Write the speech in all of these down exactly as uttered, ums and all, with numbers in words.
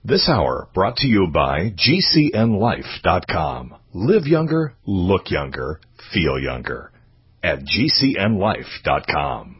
This hour brought to you by G C N life dot com. Live younger, look younger, feel younger at G C N life dot com.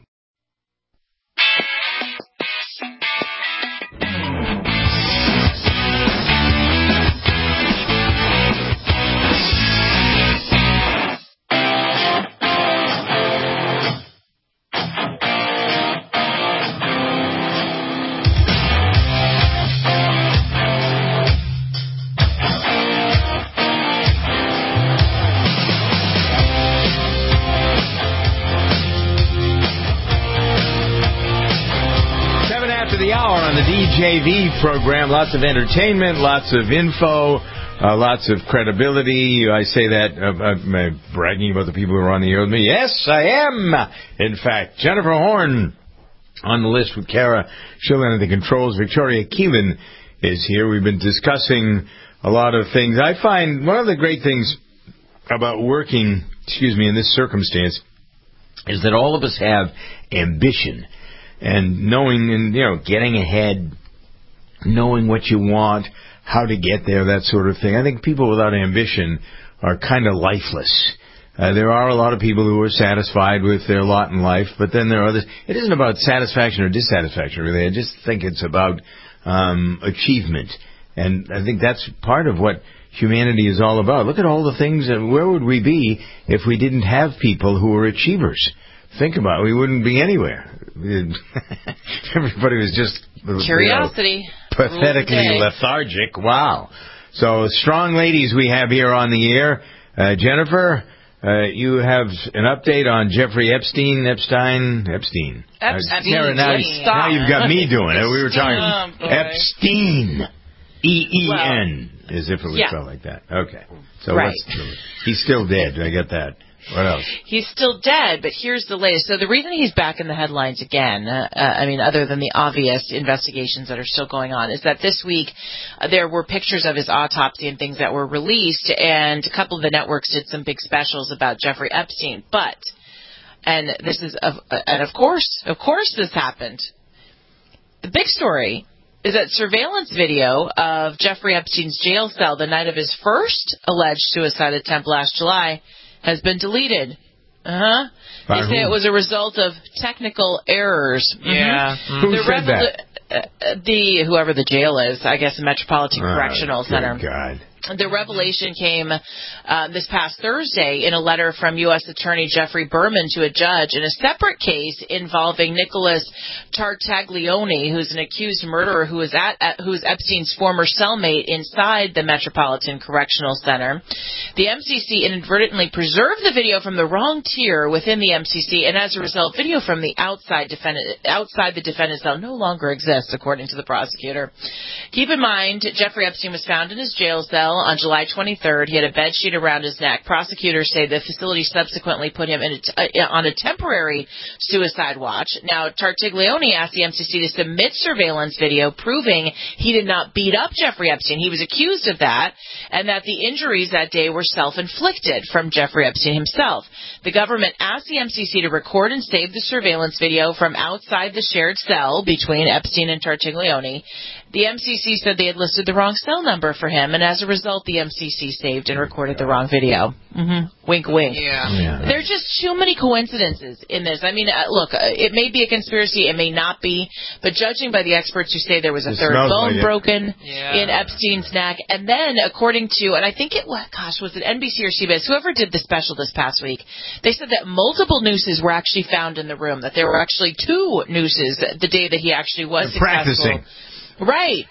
The hour on the D J V program. Lots of entertainment, lots of info, uh, lots of credibility. I say that uh, I'm bragging about the people who are on the air with me. Yes, I am. In fact, Jennifer Horn on the list with Kara Schillen at the controls. Victoria Keelan is here. We've been discussing a lot of things. I find one of the great things about working, excuse me, in this circumstance is that all of us have ambition. And knowing and, you know, getting ahead, knowing what you want, how to get there, that sort of thing. I think people without ambition are kind of lifeless. Uh, there are a lot of people who are satisfied with their lot in life, but then there are others. It isn't about satisfaction or dissatisfaction, really. I just think it's about um, achievement. And I think that's part of what humanity is all about. Look at all the things, and where would we be if we didn't have people who were achievers? Think about it. We wouldn't be anywhere. Everybody was just curiosity, you know, pathetically lethargic. Wow. So strong ladies we have here on the air. Uh, Jennifer, uh, you have an update on Jeffrey Epstein, Epstein, Epstein. Epstein. Uh, now, now you've got me doing it. We were talking oh, Epstein, E E N, well, as if it was yeah. spelled like that. Okay. So right. He's still dead. I get that. What else? He's still dead, but here's the latest. So the reason he's back in the headlines again, uh, uh, I mean, other than the obvious investigations that are still going on, is that this week uh, there were pictures of his autopsy and things that were released, and a couple of the networks did some big specials about Jeffrey Epstein. But, and this is, of, uh, and of course, of course this happened. The big story is that surveillance video of Jeffrey Epstein's jail cell the night of his first alleged suicide attempt last July has been deleted. Uh-huh. They say it was a result of technical errors. Yeah. Mm-hmm. Mm-hmm. Who the said revolu- that? Uh, the, whoever the jail is, I guess the Metropolitan oh, Correctional Center. God. The revelation came uh, this past Thursday in a letter from U S Attorney Jeffrey Berman to a judge in a separate case involving Nicholas Tartaglione, who's an accused murderer who is at, at who's Epstein's former cellmate inside the Metropolitan Correctional Center. The M C C inadvertently preserved the video from the wrong tier within the M C C, and as a result, video from the outside defendant outside the defendant's cell no longer exists, according to the prosecutor. Keep in mind, Jeffrey Epstein was found in his jail cell on July twenty-third. He had a bed sheet around his neck. Prosecutors say the facility subsequently put him in a t- uh, on a temporary suicide watch. Now, Tartaglione asked the M C C to submit surveillance video proving he did not beat up Jeffrey Epstein. He was accused of that, and that the injuries that day were self-inflicted from Jeffrey Epstein himself. The government asked the M C C to record and save the surveillance video from outside the shared cell between Epstein and Tartaglione. The M C C said they had listed the wrong cell number for him, and as a result, the M C C saved and recorded the wrong video. Mm-hmm. Wink, wink. Yeah. yeah. There's just too many coincidences in this. I mean, uh, look, uh, it may be a conspiracy, it may not be, but judging by the experts who say there was a it third bone like broken yeah. in Epstein's neck, and then according to, and I think it was, gosh, was it N B C or C B S, whoever did the special this past week, they said that multiple nooses were actually found in the room, that there were actually two nooses the day that he actually was They're successful. Practicing. Right.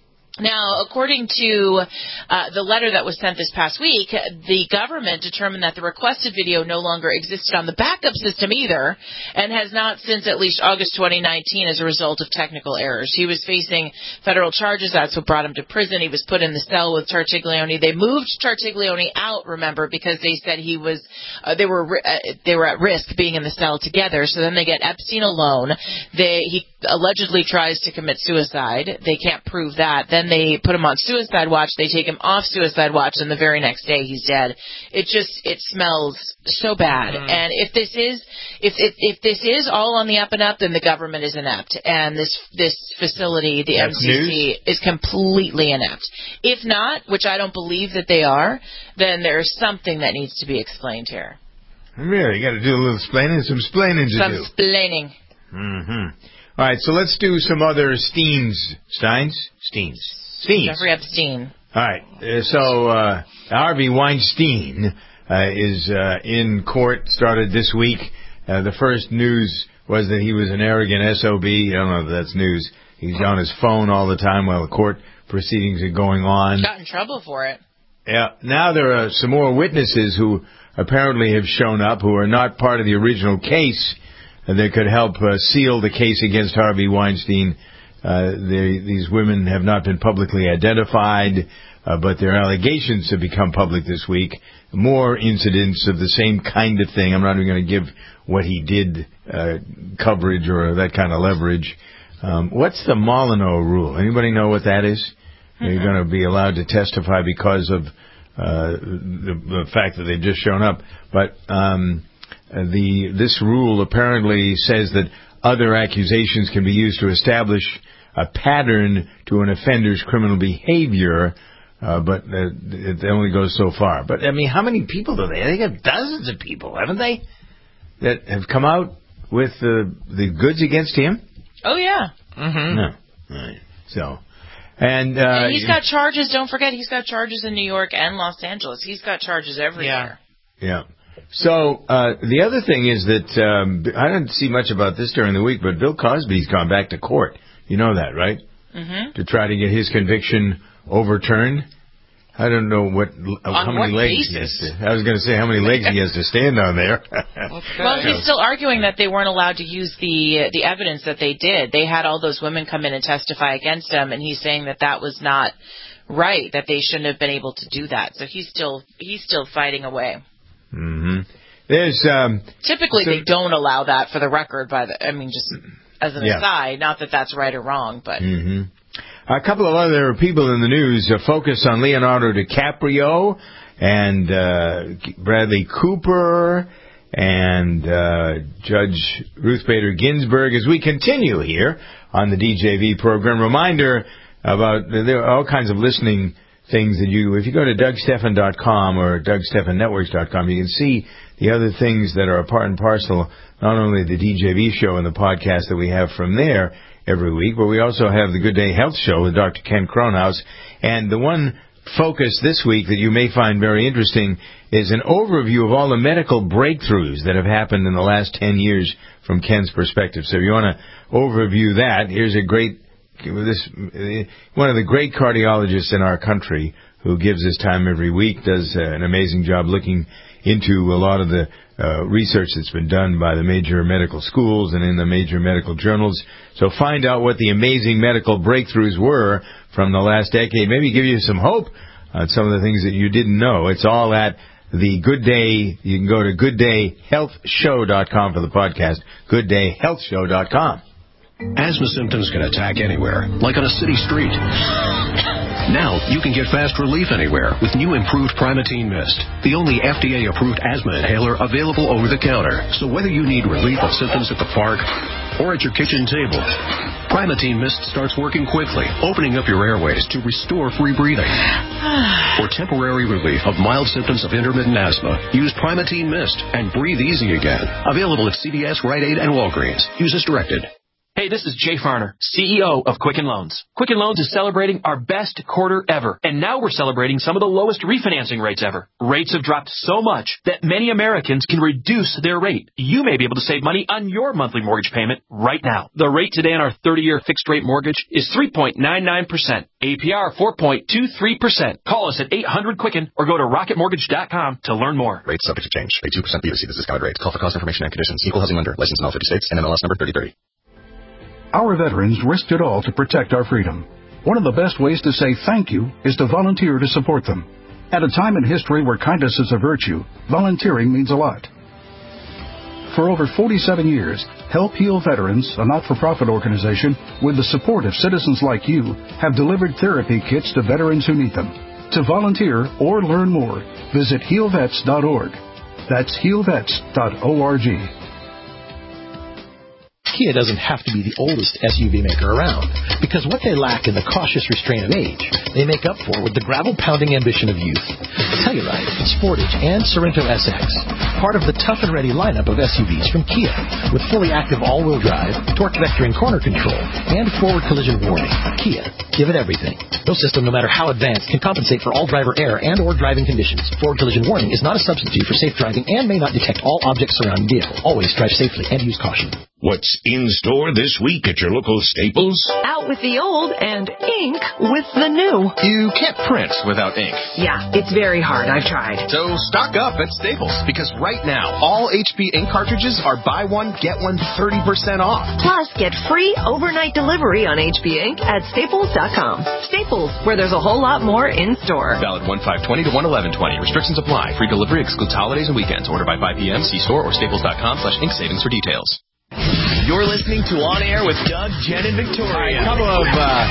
Now, according to uh, the letter that was sent this past week, the government determined that the requested video no longer existed on the backup system either, and has not since at least August twenty nineteen as a result of technical errors. He was facing federal charges. That's what brought him to prison. He was put in the cell with Tartaglione. They moved Tartaglione out, remember, because they said he was uh, they were uh, they were at risk being in the cell together. So then they get Epstein alone. They he allegedly tries to commit suicide. They can't prove that. Then then they put him on suicide watch. They take him off suicide watch, and the very next day he's dead. It just it smells so bad. Mm. And if this is if, if if this is all on the up and up, then the government is inept, and this this facility, the That's M C C, news? is completely inept. If not, which I don't believe that they are, then there's something that needs to be explained here. Really, you got to do a little explaining, some explaining to some do. Some explaining. Mm-hmm. All right, so let's do some other Steens. Steins? Steens. Steens. Jeffrey Epstein. All right, uh, so uh, Harvey Weinstein uh, is uh, in court, started this week. Uh, the first news was that he was an arrogant S O B. I don't know if that's news. He's on his phone all the time while the court proceedings are going on. Got in trouble for it. Yeah. Now there are some more witnesses who apparently have shown up who are not part of the original case uh, that could help uh, seal the case against Harvey Weinstein. Uh, they, these women have not been publicly identified, uh, but their allegations have become public this week. More incidents of the same kind of thing. I'm not even going to give what he did uh, coverage or that kind of leverage. Um, what's the Molyneux rule? Anybody know what that is? Mm-hmm. You're going to be allowed to testify because of uh, the, the fact that they've just shown up. But um, the this rule apparently says that other accusations can be used to establish a pattern to an offender's criminal behavior, uh, but uh, it only goes so far. But, I mean, how many people do they? They have dozens of people, haven't they, that have come out with the the goods against him? Oh, yeah. Mm-hmm. No. All right. So, and, uh, and he's got charges. Don't forget, he's got charges in New York and Los Angeles. He's got charges everywhere. Yeah. Yeah. So, uh, the other thing is that, um, I didn't see much about this during the week, but Bill Cosby's gone back to court. You know that, right? Mm-hmm. To try to get his conviction overturned. I don't know what uh, how many legs basis? he has to. I was going to say how many legs he has to stand on there. Okay. Well, he's still arguing that they weren't allowed to use the the evidence that they did. They had all those women come in and testify against him, and he's saying that that was not right. That they shouldn't have been able to do that. So he's still he's still fighting away. Mm-hmm. There's um, typically so, they don't allow that for the record. By the I mean just as an yeah. aside, not that that's right or wrong, but. Mm-hmm. A couple of other people in the news uh, focus on Leonardo DiCaprio and uh, Bradley Cooper and uh, Judge Ruth Bader Ginsburg as we continue here on the D J V program. Reminder about there are all kinds of listening things that you, if you go to Doug Stephan dot com or Doug Stephan Networks dot com, you can see the other things that are a part and parcel, not only the D J V show and the podcast that we have from there every week, but we also have the Good Day Health Show with Doctor Ken Kronhaus. And the one focus this week that you may find very interesting is an overview of all the medical breakthroughs that have happened in the last ten years from Ken's perspective. So if you want to overview that, here's a great, this one of the great cardiologists in our country who gives his time every week, does uh, an amazing job looking into a lot of the uh, research that's been done by the major medical schools and in the major medical journals. So find out what the amazing medical breakthroughs were from the last decade. Maybe give you some hope on some of the things that you didn't know. It's all at the Good Day. You can go to good day health show dot com for the podcast, good day health show dot com. Asthma symptoms can attack anywhere, like on a city street. Now, you can get fast relief anywhere with new improved Primatene Mist, the only F D A-approved asthma inhaler available over the counter. So whether you need relief of symptoms at the park or at your kitchen table, Primatene Mist starts working quickly, opening up your airways to restore free breathing. For temporary relief of mild symptoms of intermittent asthma, use Primatene Mist and breathe easy again. Available at C V S, Rite Aid, and Walgreens. Use as directed. Hey, this is Jay Farner, C E O of Quicken Loans. Quicken Loans is celebrating our best quarter ever, and now we're celebrating some of the lowest refinancing rates ever. Rates have dropped so much that many Americans can reduce their rate. You may be able to save money on your monthly mortgage payment right now. The rate today on our thirty-year fixed-rate mortgage is three point nine nine percent. A P R four point two three percent. Call us at eight hundred Quicken or go to rocket mortgage dot com to learn more. Rates subject to change. Pay two percent B S C. This is discounted rate. Call for cost information and conditions. Equal housing lender. Licensed in all fifty states and M L S number thirty thirty. Our veterans risked it all to protect our freedom. One of the best ways to say thank you is to volunteer to support them. At a time in history where kindness is a virtue, volunteering means a lot. For over forty-seven years, Help Heal Veterans, a not-for-profit organization with the support of citizens like you, have delivered therapy kits to veterans who need them. To volunteer or learn more, visit heal vets dot org. That's heal vets dot org. Kia doesn't have to be the oldest S U V maker around, because what they lack in the cautious restraint of age, they make up for with the gravel-pounding ambition of youth. Telluride, Sportage, and Sorento S X, part of the tough and ready lineup of S U Vs from Kia, with fully active all-wheel drive, torque vectoring corner control, and forward collision warning. Kia, give it everything. No system, no matter how advanced, can compensate for all driver error and or driving conditions. Forward collision warning is not a substitute for safe driving and may not detect all objects surrounding vehicle. Always drive safely and use caution. What's in store this week at your local Staples? Out with the old and ink with the new. You can't print without ink. Yeah, it's very hard. I've tried. So stock up at Staples, because right now, all H P ink cartridges are buy one, get one thirty percent off. Plus, get free overnight delivery on H P ink at staples dot com. Staples, where there's a whole lot more in store. Valid one five twenty to one eleven twenty. Restrictions apply. Free delivery excludes holidays and weekends. Order by five p.m. See store or staples dot com slash ink savings for details. You're listening to On Air with Doug, Jen, and Victoria. A couple of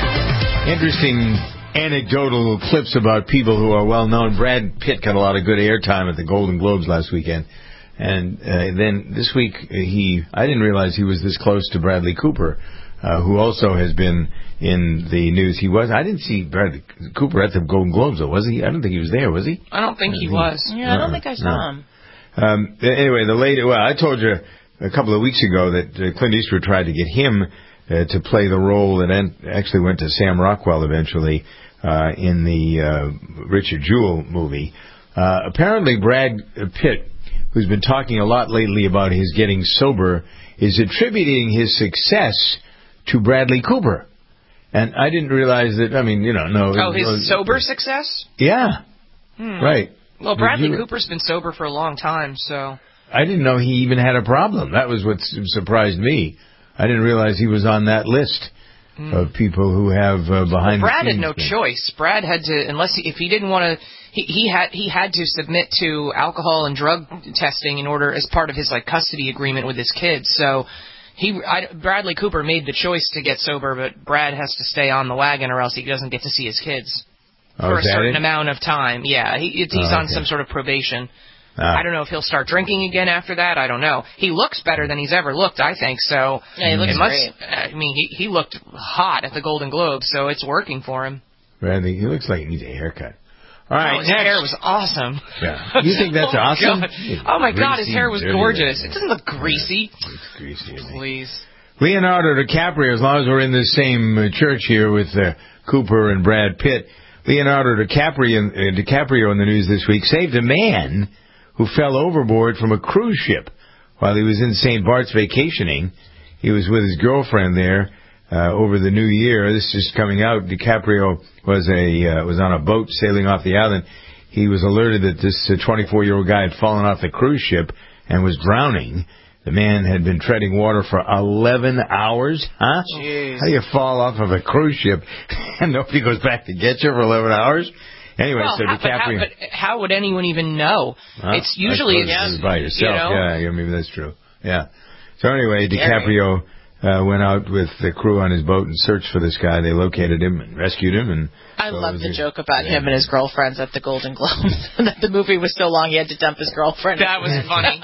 uh, interesting anecdotal clips about people who are well known. Brad Pitt got a lot of good airtime at the Golden Globes last weekend. And uh, then this week, he I didn't realize he was this close to Bradley Cooper, uh, who also has been in the news. He was. I didn't see Bradley Cooper at the Golden Globes, though, was he? I don't think he was there, was he? I don't think I he think was. He, Yeah, I don't uh, think I saw no. him. Um, anyway, the lady, well, I told you a couple of weeks ago that uh, Clint Eastwood tried to get him uh, to play the role that en- actually went to Sam Rockwell eventually uh, in the uh, Richard Jewell movie. Uh, apparently, Brad Pitt, who's been talking a lot lately about his getting sober, is attributing his success to Bradley Cooper. And I didn't realize that, I mean, you know, no. Oh, his was, sober success? Yeah. Hmm. Right. Well, Bradley you, Cooper's been sober for a long time, so. I didn't know he even had a problem. That was what surprised me. I didn't realize he was on that list mm. of people who have uh, behind well, Brad the scenes had no thing. choice. Brad had to, unless he, if he didn't want to, he, he had he had to submit to alcohol and drug testing in order as part of his like custody agreement with his kids. So he, I, Bradley Cooper made the choice to get sober, but Brad has to stay on the wagon or else he doesn't get to see his kids oh, for a certain it? amount of time. Yeah, he, he's oh, on okay. some sort of probation. Ah. I don't know if he'll start drinking again after that. I don't know. He looks better than he's ever looked, I think. So yeah, he looks it must, great. I mean, he he looked hot at the Golden Globes, so it's working for him. Bradley, he looks like he needs a haircut. All right, oh, his next. hair was awesome. Yeah. You think that's oh awesome? God. Oh my God, his hair was dirty, gorgeous. dirty. It doesn't look greasy. Yeah, it's greasy. Please. Leonardo DiCaprio, as long as we're in the same uh, church here with uh, Cooper and Brad Pitt, Leonardo DiCaprio, uh, DiCaprio in the news this week saved a man who fell overboard from a cruise ship while he was in Saint Bart's vacationing. He was with his girlfriend there uh, over the New Year. This is coming out. DiCaprio was a uh, was on a boat sailing off the island. He was alerted that this twenty-four-year-old guy had fallen off the cruise ship and was drowning. The man had been treading water for eleven hours. Huh? Jeez. How do you fall off of a cruise ship and nobody goes back to get you for eleven hours? Anyway, well, so how, but, how, DiCaprio... but how would anyone even know? Huh? It's usually... It's by yourself. You know? Yeah, yeah, maybe that's true. Yeah. So anyway, DiCaprio uh, went out with the crew on his boat and searched for this guy. They located him and rescued him. And I so love the he, joke about yeah. him and his girlfriends at the Golden Globes. That the movie was so long he had to dump his girlfriend. That was funny.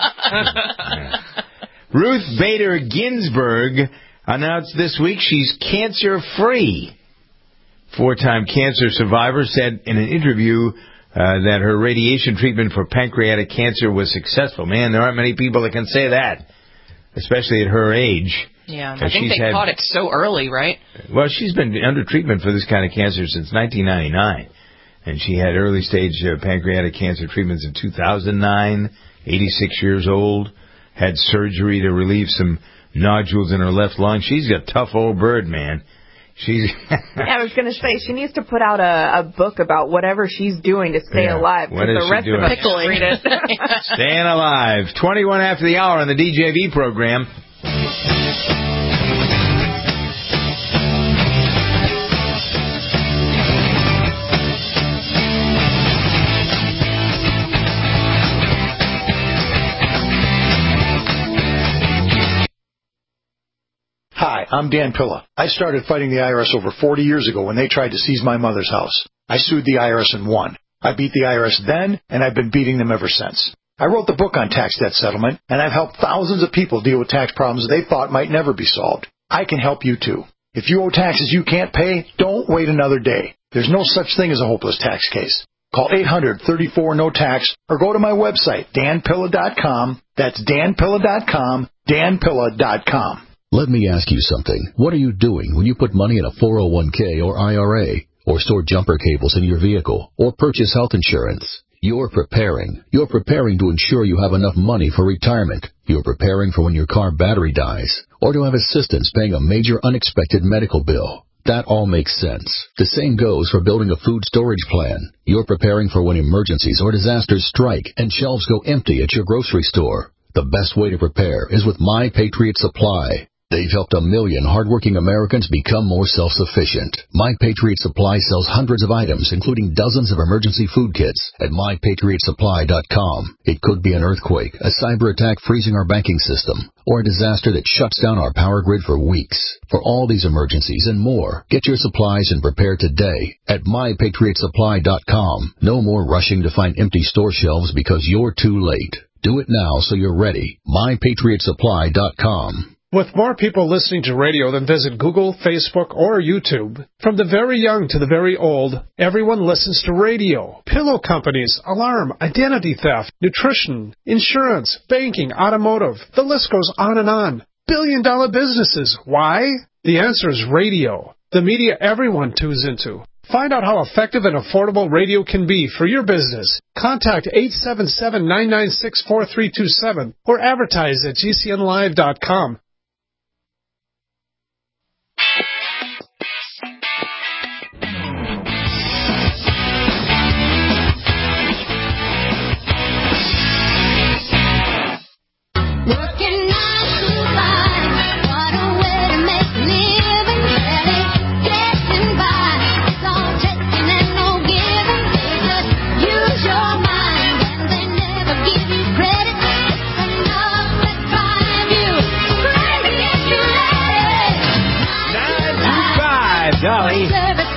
yeah. Ruth Bader Ginsburg announced this week she's cancer-free. Four-time cancer survivor said in an interview uh, that her radiation treatment for pancreatic cancer was successful. Man, there aren't many people that can say that, especially at her age. Yeah, Uh, I think she's they had- caught it so early, right? Well, she's been under treatment for this kind of cancer since nineteen ninety-nine. And she had early-stage uh, pancreatic cancer treatments in two thousand nine, eighty-six years old, had surgery to relieve some nodules in her left lung. She's a tough old bird, man. She's yeah, I was going to say, she needs to put out a, a book about whatever she's doing to stay Yeah. alive. What Because is the she rest doing? of us Pickling. read it. Staying alive. twenty-one after the hour on the D J V program. I'm Dan Pilla. I started fighting the I R S over forty years ago when they tried to seize my mother's house. I sued the I R S and won. I beat the I R S then, and I've been beating them ever since. I wrote the book on tax debt settlement, and I've helped thousands of people deal with tax problems they thought might never be solved. I can help you too. If you owe taxes you can't pay, don't wait another day. There's no such thing as a hopeless tax case. Call eight hundred, thirty-four, no tax or go to my website, dan pilla dot com. That's dan pilla dot com, dan pilla dot com. Let me ask you something. What are you doing when you put money in a four oh one k or I R A, or store jumper cables in your vehicle, or purchase health insurance? You're preparing. You're preparing to ensure you have enough money for retirement. You're preparing for when your car battery dies, or to have assistance paying a major unexpected medical bill. That all makes sense. The same goes for building a food storage plan. You're preparing for when emergencies or disasters strike and shelves go empty at your grocery store. The best way to prepare is with My Patriot Supply. They've helped a million hardworking Americans become more self-sufficient. My Patriot Supply sells hundreds of items, including dozens of emergency food kits, at my patriot supply dot com. It could be an earthquake, a cyber attack freezing our banking system, or a disaster that shuts down our power grid for weeks. For all these emergencies and more, get your supplies and prepare today at my patriot supply dot com. No more rushing to find empty store shelves because you're too late. Do it now so you're ready. my patriot supply dot com. With more people listening to radio than visit Google, Facebook, or YouTube, from the very young to the very old, everyone listens to radio. Pillow companies, alarm, identity theft, nutrition, insurance, banking, automotive. The list goes on and on. Billion-dollar businesses. Why? The answer is radio. The media everyone tunes into. Find out how effective and affordable radio can be for your business. Contact eight seven seven, nine nine six, four three two seven or advertise at g c n live dot com. Dolly,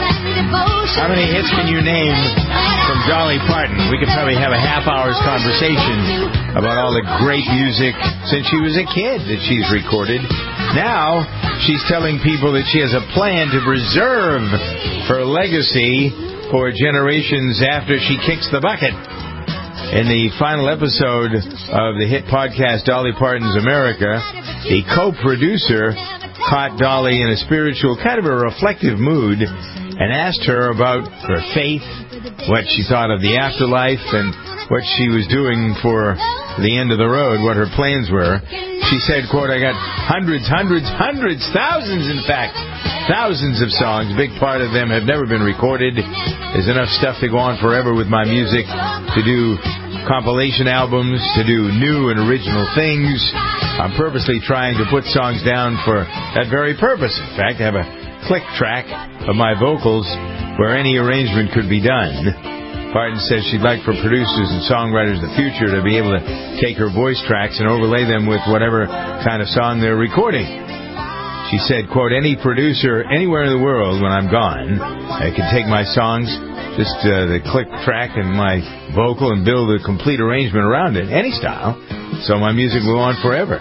how many hits can you name from Dolly Parton? We could probably have a half hour's conversation about all the great music since she was a kid that she's recorded. Now, she's telling people that she has a plan to preserve her legacy for generations after she kicks the bucket. In the final episode of the hit podcast Dolly Parton's America, the co-producer caught Dolly in a spiritual, kind of a reflective mood and asked her about her faith, what she thought of the afterlife, and what she was doing for the end of the road, what her plans were. She said, quote, I got hundreds, hundreds, hundreds, thousands, in fact, thousands of songs. A big part of them have never been recorded. There's enough stuff to go on forever with my music, to do compilation albums, to do new and original things. I'm purposely trying to put songs down for that very purpose. In fact, I have a click track of my vocals where any arrangement could be done. Parton says she'd like for producers and songwriters in the future to be able to take her voice tracks and overlay them with whatever kind of song they're recording. She said, quote, any producer anywhere in the world when I'm gone, I can take my songs, just uh, the click track and my vocal, and build a complete arrangement around it, any style, so my music will go on forever.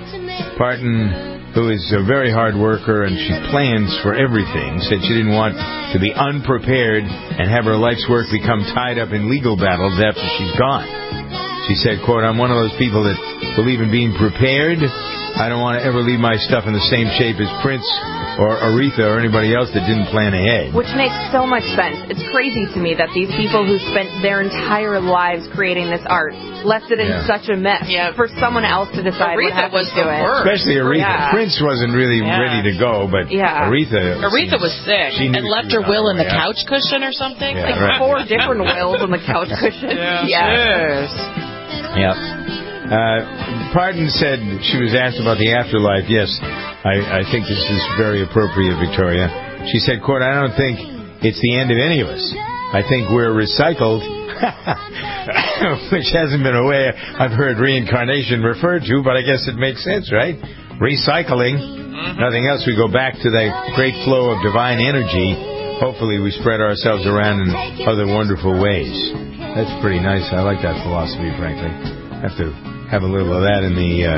Parton, who is a very hard worker and she plans for everything, said she didn't want to be unprepared and have her life's work become tied up in legal battles after she's gone. She said, quote, I'm one of those people that believe in being prepared. I don't want to ever leave my stuff in the same shape as Prince or Aretha or anybody else that didn't plan ahead. Which makes so much sense. It's crazy to me that these people who spent their entire lives creating this art left it in Yeah. such a mess Yeah. for someone else to decide what Aretha happens was to the it. worst. Especially Aretha. Yeah. Prince wasn't really Yeah. ready to go, but Yeah. Aretha... Aretha was sick She knew and she left was her will on in the her way out. couch cushion or something. Yeah, Like right. Four different wills on the couch cushion. Yeah. Yes. Yep. Uh, Parton said she was asked about the afterlife. Yes, I, I think this is very appropriate, Victoria. She said, quote, I don't think it's the end of any of us. I think we're recycled, which hasn't been a way I've heard reincarnation referred to, but I guess it makes sense, right? Recycling. nothing else, we go back to that great flow of divine energy. Hopefully we spread ourselves around in other wonderful ways. That's pretty nice. I like that philosophy, frankly. I have to have a little of that in the uh,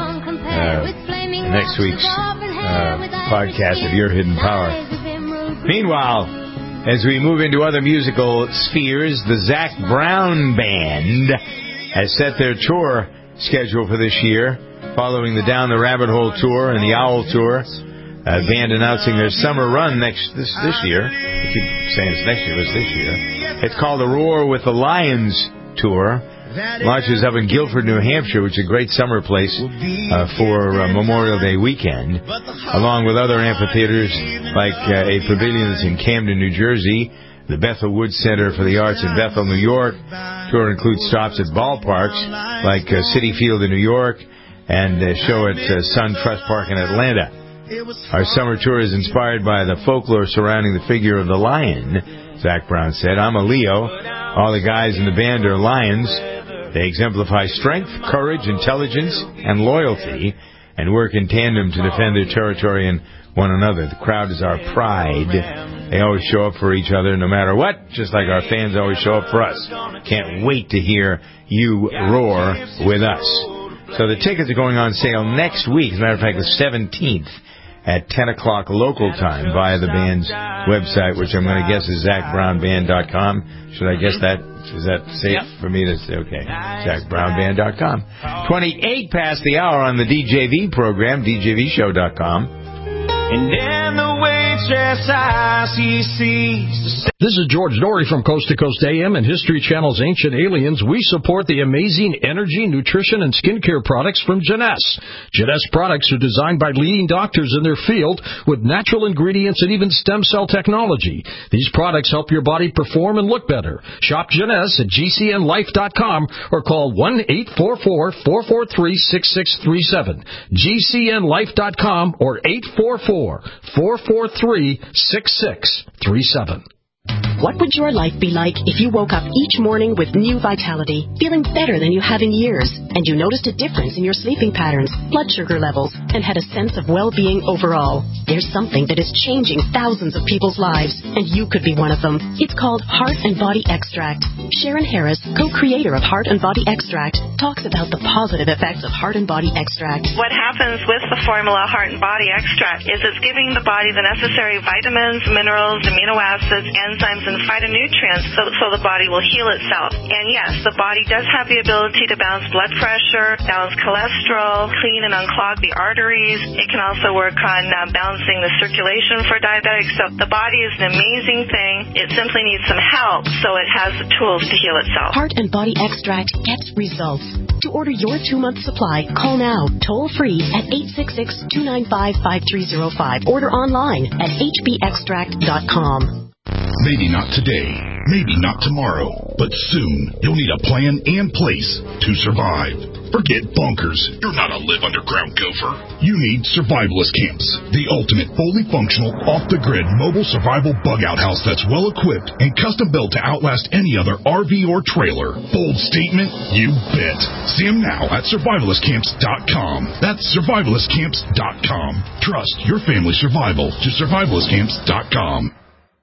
uh, next week's uh, podcast of Your Hidden Power. Meanwhile, as we move into other musical spheres, the Zac Brown Band has set their tour schedule for this year, following the Down the Rabbit Hole tour and the Owl tour. Uh, band announcing their summer run next this this year. I keep saying it's next year, but it's this year. It's called the Roar with the Lions tour. Launches up in Guilford, New Hampshire, which is a great summer place uh, for uh, Memorial Day weekend, along with other amphitheaters like uh, a pavilion that's in Camden, New Jersey, the Bethel Woods Center for the Arts in Bethel, New York. Tour includes stops at ballparks like uh, Citi Field in New York and a show at uh, Sun Trust Park in Atlanta. Our summer tour is inspired by the folklore surrounding the figure of the lion, Zac Brown said. I'm a Leo. All the guys in the band are lions. They exemplify strength, courage, intelligence, and loyalty, and work in tandem to defend their territory and one another. The crowd is our pride. They always show up for each other no matter what, just like our fans always show up for us. Can't wait to hear you roar with us. So the tickets are going on sale next week, as a matter of fact, the seventeenth. At ten o'clock local time via the band's website, which I'm going to guess is zac brown band dot com. Should I guess that? Is that safe yep. for me to say? Okay. zac brown band dot com. twenty-eight past the hour on the D J V program, d j v show dot com. And then the waitress I see sees. This is George Dory from Coast to Coast A M and History Channel's Ancient Aliens. We support the amazing energy, nutrition, and skincare products from Jeunesse. Jeunesse products are designed by leading doctors in their field with natural ingredients and even stem cell technology. These products help your body perform and look better. Shop Jeunesse at g c n life dot com or call one eight four four, four four three, six six three seven. g c n life dot com or eight four four, four four three, six six three seven. What would your life be like if you woke up each morning with new vitality, feeling better than you have in years, and you noticed a difference in your sleeping patterns, blood sugar levels, and had a sense of well-being overall? There's something that is changing thousands of people's lives, and you could be one of them. It's called Heart and Body Extract. Sharon Harris, co-creator of Heart and Body Extract, talks about the positive effects of Heart and Body Extract. What happens with the formula Heart and Body Extract is it's giving the body the necessary vitamins, minerals, amino acids, enzymes, and phytonutrients so, so the body will heal itself. And yes, the body does have the ability to balance blood pressure, balance cholesterol, clean and unclog the arteries. It can also work on uh, balancing the circulation for diabetics. So the body is an amazing thing. It simply needs some help so it has the tools to heal itself. Heart and Body Extract gets results. To order your two-month supply, call now, toll-free at eight six six, two nine five, five three zero five. Order online at h b extract dot com. Maybe not today, maybe not tomorrow, but soon you'll need a plan and place to survive. Forget bunkers. You're not a live underground gopher. You need Survivalist Camps, the ultimate fully functional, off-the-grid mobile survival bug-out house that's well-equipped and custom-built to outlast any other R V or trailer. Bold statement? You bet. See them now at survivalist camps dot com. That's survivalist camps dot com. Trust your family's survival to survivalist camps dot com.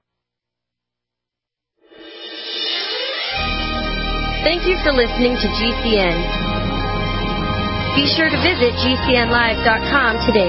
Thank you for listening to G C N. Be sure to visit g c n live dot com today.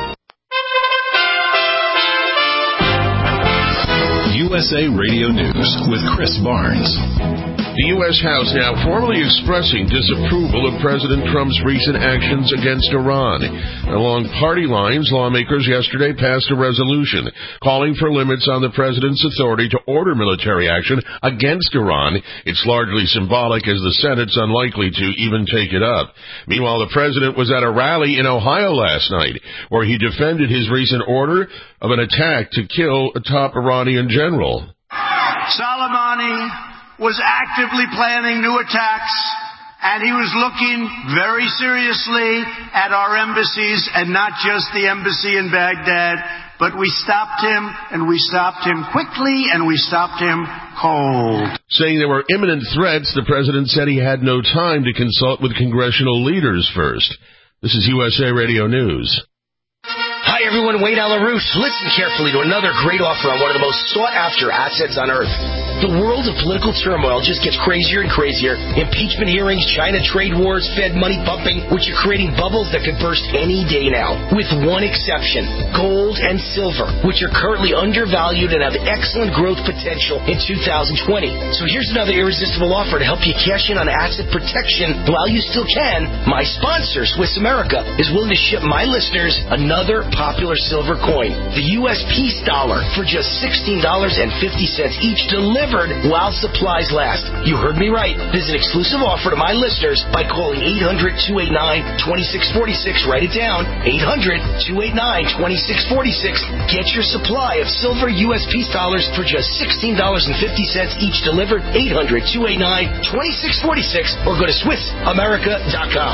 U S A Radio News with Chris Barnes. The U S House now formally expressing disapproval of President Trump's recent actions against Iran. Along party lines, lawmakers yesterday passed a resolution calling for limits on the president's authority to order military action against Iran. It's largely symbolic, as the Senate's unlikely to even take it up. Meanwhile, the president was at a rally in Ohio last night where he defended his recent order of an attack to kill a top Iranian general. Soleimani was actively planning new attacks, and he was looking very seriously at our embassies, and not just the embassy in Baghdad, but we stopped him, and we stopped him quickly, and we stopped him cold. Saying there were imminent threats, the president said he had no time to consult with congressional leaders first. This is U S A Radio News. Hi, Hi, everyone. Wayne Alarouche. Listen carefully to another great offer on one of the most sought-after assets on Earth. The world of political turmoil just gets crazier and crazier. Impeachment hearings, China trade wars, Fed money pumping, which are creating bubbles that could burst any day now. With one exception, gold and silver, which are currently undervalued and have excellent growth potential in two thousand twenty. So here's another irresistible offer to help you cash in on asset protection while you still can. My sponsor, Swiss America, is willing to ship my listeners another popular silver coin, the U S Peace Dollar, for just sixteen dollars and fifty cents each, delivered while supplies last. You heard me right. This is an exclusive offer to my listeners by calling eight hundred, two eight nine, two six four six. Write it down, eight hundred, two eight nine, two six four six. Get your supply of silver U S Peace Dollars for just sixteen dollars and fifty cents each, delivered, eight hundred, two eight nine, two six four six, or go to Swiss America dot com.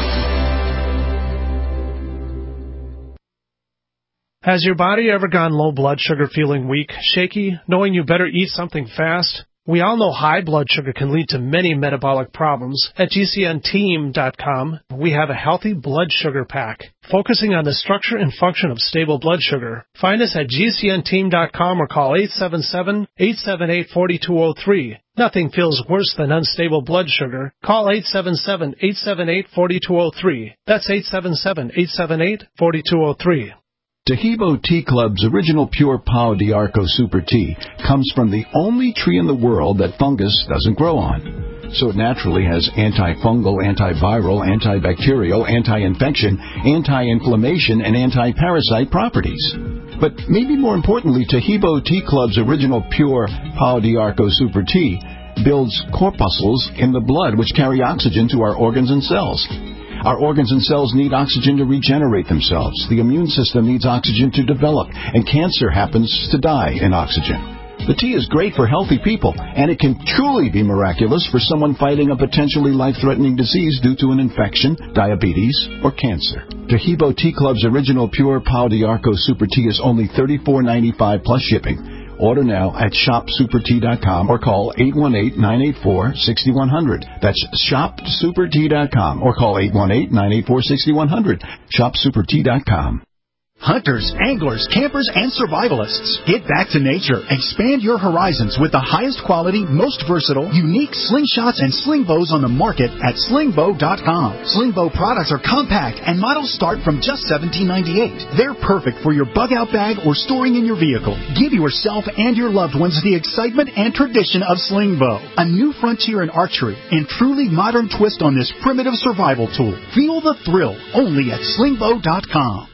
Has your body ever gone low blood sugar, feeling weak, shaky, knowing you better eat something fast? We all know high blood sugar can lead to many metabolic problems. At G C N team dot com, we have a healthy blood sugar pack, focusing on the structure and function of stable blood sugar. Find us at G C N team dot com or call eight seven seven, eight seven eight, four two zero three. Nothing feels worse than unstable blood sugar. Call eight seven seven, eight seven eight, four two zero three. That's eight seven seven, eight seven eight, four two zero three. Tahibo Tea Club's original pure Pau d'Arco Super Tea comes from the only tree in the world that fungus doesn't grow on. So it naturally has antifungal, antiviral, antibacterial, anti-infection, anti-inflammation, and anti-parasite properties. But maybe more importantly, Tahibo Tea Club's original pure Pau d'Arco Super Tea builds corpuscles in the blood which carry oxygen to our organs and cells. Our organs and cells need oxygen to regenerate themselves. The immune system needs oxygen to develop, and cancer happens to die in oxygen. The tea is great for healthy people, and it can truly be miraculous for someone fighting a potentially life-threatening disease due to an infection, diabetes, or cancer. Tahibo Tea Club's original pure Pau d'Arco Super Tea is only thirty-four ninety-five plus shipping. Order now at shop super tea dot com or call eight one eight, nine eight four, six one zero zero. That's shop super tea dot com or call eight one eight, nine eight four, six one zero zero. shop super tea dot com. Hunters, anglers, campers, and survivalists. Get back to nature. Expand your horizons with the highest quality, most versatile, unique slingshots and sling bows on the market at sling bow dot com. Sling bow products are compact and models start from just seventeen ninety-eight. They're perfect for your bug out bag or storing in your vehicle. Give yourself and your loved ones the excitement and tradition of sling bow. A new frontier in archery and truly modern twist on this primitive survival tool. Feel the thrill only at sling bow dot com.